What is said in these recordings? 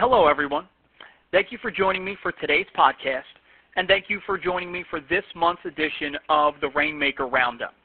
Hello, everyone. Thank you for joining me for today's podcast, and thank you for joining me for this month's edition of the Rainmaker Roundup.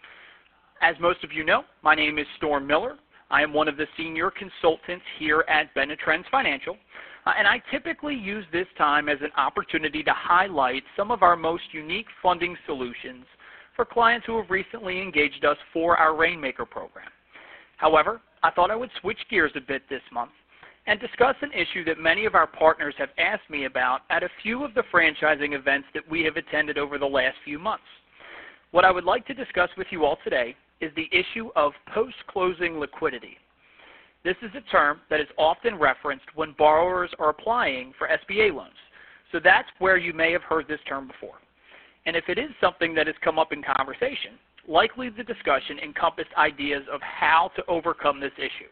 As most of you know, my name is Storm Miller. I am one of the senior consultants here at Bennett Trends Financial, and I typically use this time as an opportunity to highlight some of our most unique funding solutions for clients who have recently engaged us for our Rainmaker program. However, I thought I would switch gears a bit this month and discuss an issue that many of our partners have asked me about at a few of the franchising events that we have attended over the last few months. What I would like to discuss with you all today is the issue of post-closing liquidity. This is a term that is often referenced when borrowers are applying for SBA loans. So that's where you may have heard this term before. And if it is something that has come up in conversation, likely the discussion encompassed ideas of how to overcome this issue.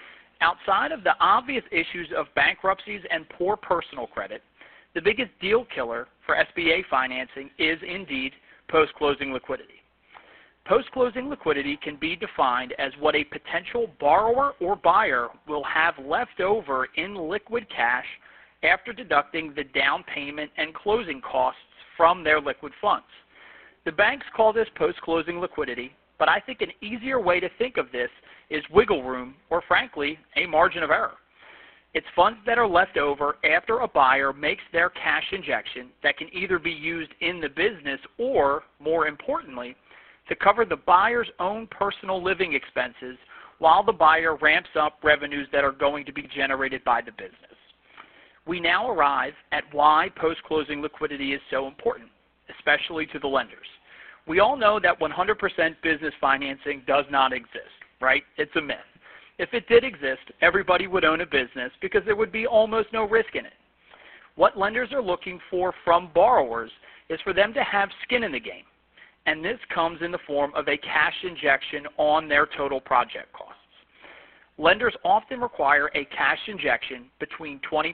Outside of the obvious issues of bankruptcies and poor personal credit, the biggest deal killer for SBA financing is indeed post-closing liquidity. Post-closing liquidity can be defined as what a potential borrower or buyer will have left over in liquid cash after deducting the down payment and closing costs from their liquid funds. The banks call this post-closing liquidity, but I think an easier way to think of this is wiggle room, or frankly, a margin of error. It's funds that are left over after a buyer makes their cash injection that can either be used in the business or, more importantly, to cover the buyer's own personal living expenses while the buyer ramps up revenues that are going to be generated by the business. We now arrive at why post-closing liquidity is so important, especially to the lenders. We all know that 100% business financing does not exist, right? It's a myth. If it did exist, everybody would own a business because there would be almost no risk in it. What lenders are looking for from borrowers is for them to have skin in the game, and this comes in the form of a cash injection on their total project costs. Lenders often require a cash injection between 20%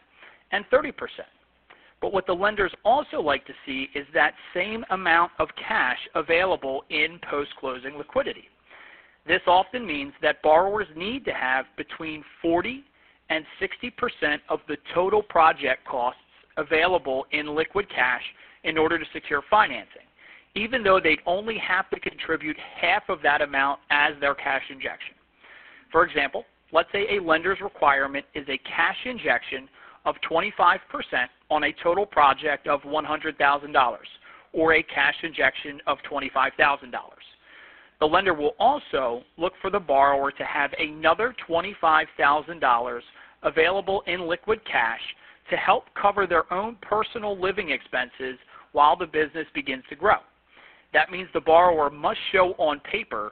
and 30%. But what the lenders also like to see is that same amount of cash available in post-closing liquidity. This often means that borrowers need to have between 40 and 60% of the total project costs available in liquid cash in order to secure financing, even though they'd only have to contribute half of that amount as their cash injection. For example, let's say a lender's requirement is a cash injection of 25% on a total project of $100,000 or a cash injection of $25,000. The lender will also look for the borrower to have another $25,000 available in liquid cash to help cover their own personal living expenses while the business begins to grow. That means the borrower must show on paper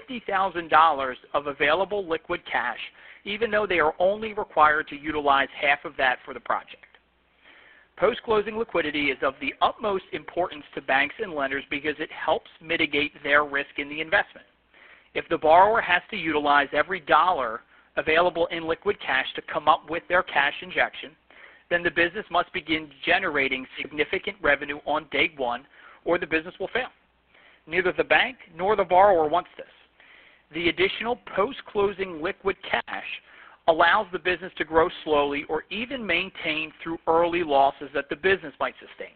$50,000 of available liquid cash, even though they are only required to utilize half of that for the project. Post-closing liquidity is of the utmost importance to banks and lenders because it helps mitigate their risk in the investment. If the borrower has to utilize every dollar available in liquid cash to come up with their cash injection, then the business must begin generating significant revenue on day one, or the business will fail. Neither the bank nor the borrower wants this. The additional post-closing liquid cash allows the business to grow slowly or even maintain through early losses that the business might sustain.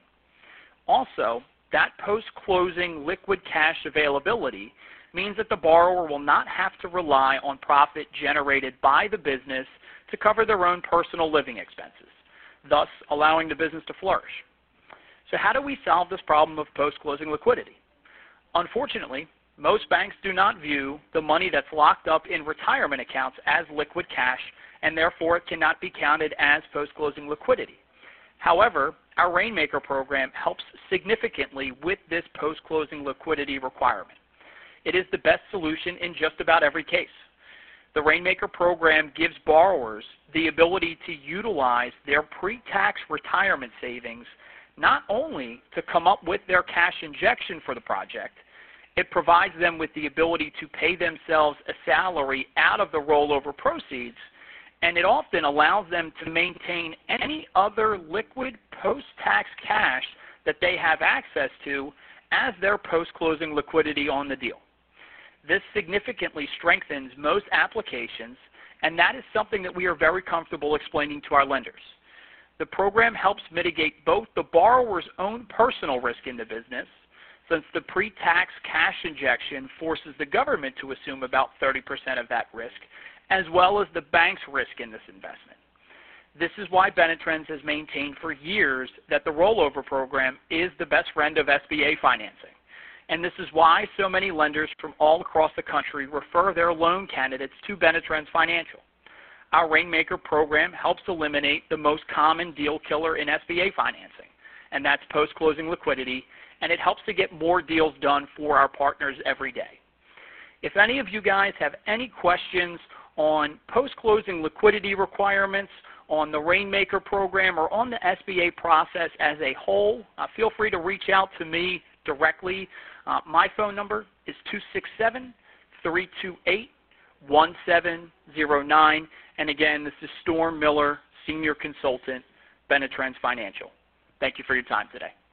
Also, that post-closing liquid cash availability means that the borrower will not have to rely on profit generated by the business to cover their own personal living expenses, thus allowing the business to flourish. So how do we solve this problem of post-closing liquidity? Unfortunately, most banks do not view the money that's locked up in retirement accounts as liquid cash, and therefore it cannot be counted as post-closing liquidity. However, our Rainmaker program helps significantly with this post-closing liquidity requirement. It is the best solution in just about every case. The Rainmaker program gives borrowers the ability to utilize their pre-tax retirement savings not only to come up with their cash injection for the project, it provides them with the ability to pay themselves a salary out of the rollover proceeds, and it often allows them to maintain any other liquid post-tax cash that they have access to as their post-closing liquidity on the deal. This significantly strengthens most applications and that is something that we are very comfortable explaining to our lenders. The program helps mitigate both the borrower's own personal risk in the business, since the pre-tax cash injection forces the government to assume about 30% of that risk, as well as the bank's risk in this investment. This is why Benetrends has maintained for years that the rollover program is the best friend of SBA financing. And this is why so many lenders from all across the country refer their loan candidates to Benetrends Financial. Our Rainmaker program helps eliminate the most common deal killer in SBA financing, and that's post-closing liquidity, and it helps to get more deals done for our partners every day. If any of you guys have any questions on post-closing liquidity requirements, on the Rainmaker program, or on the SBA process as a whole, feel free to reach out to me directly. My phone number is 267-328-1709. And again, this is Storm Miller, Senior Consultant, Benetrends Financial. Thank you for your time today.